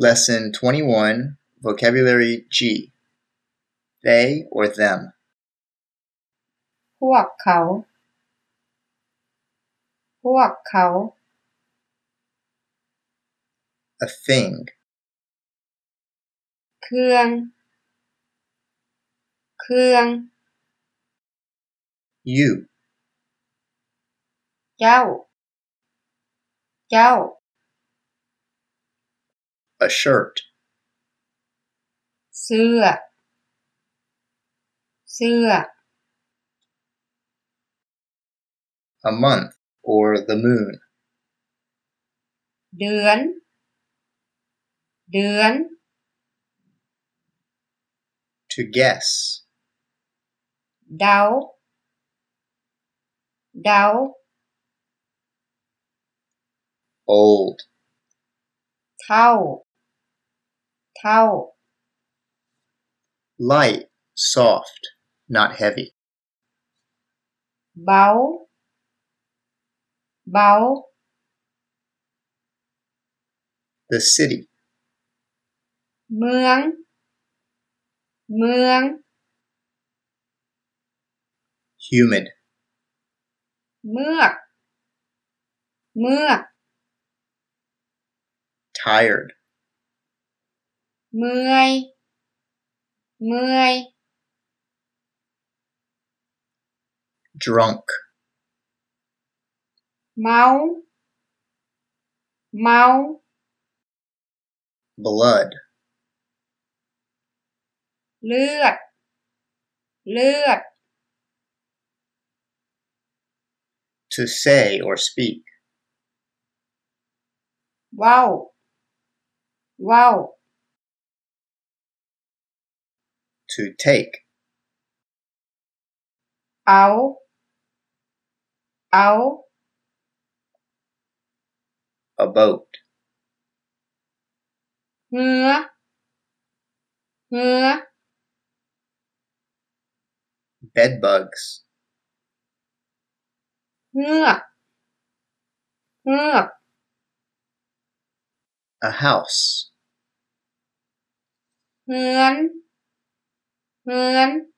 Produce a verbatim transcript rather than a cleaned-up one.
Lesson twenty-one, Vocabulary G. They or them. พวกเขา พวกเขา A thing. เครื่อง เครื่อง You. เจ้า เจ้า A shirt. เสื้อ เสื้อ A month or the moon. เดือน เดือน To guess. เดา เดา Old. เท่า เท่า Light, soft, not heavy. เบา เบา The city. เมือง เมือง Humid. เมือก เมือก Tired. เมื่อย เมื่อย Drunk. เมา เมา Blood. เลือด เลือด To say or speak. เว้า เว้า To take. เอา เอา A boat. เหือ เหือ Bed bugs. เหือก เหือก A house. เหือน เหือน